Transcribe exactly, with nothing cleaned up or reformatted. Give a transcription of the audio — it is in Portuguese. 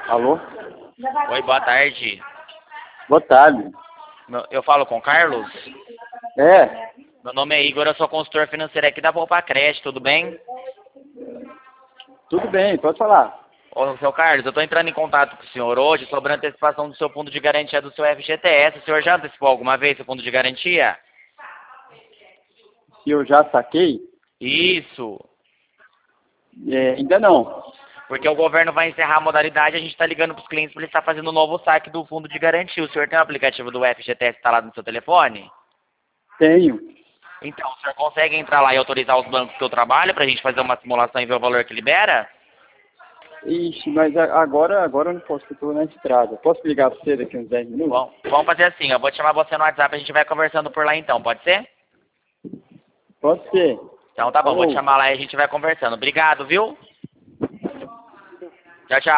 Alô? Oi, boa tarde. Boa tarde. Meu- Eu falo com o Carlos? É, Meu nome é Igor, eu sou consultor financeiro aqui da Poupa Creche, tudo bem? tudo bem, pode falar. Ô, seu Carlos, eu estou entrando em contato com o senhor hoje sobre a antecipação do seu fundo de garantia do seu F G T S. O senhor já antecipou alguma vez o fundo de garantia? Se eu já saquei? Isso. É, ainda não. Porque o governo vai encerrar a modalidade, a gente está ligando para os clientes para ele estar fazendo um novo saque do fundo de garantia. O senhor tem o aplicativo do F G T S instalado no seu telefone? Tenho. Então, o senhor consegue entrar lá e autorizar os bancos que eu trabalho para a gente fazer uma simulação e ver o valor que libera? Ixi, mas a- agora, agora eu não posso, porque eu tô na estrada. Posso ligar pra você daqui uns dez minutos? Bom, vamos fazer assim, eu vou te chamar você no WhatsApp, a gente vai conversando por lá então, pode ser? Pode ser. Então tá bom, vou te Alô? chamar lá e a gente vai conversando. Obrigado, viu? Tchau, tchau.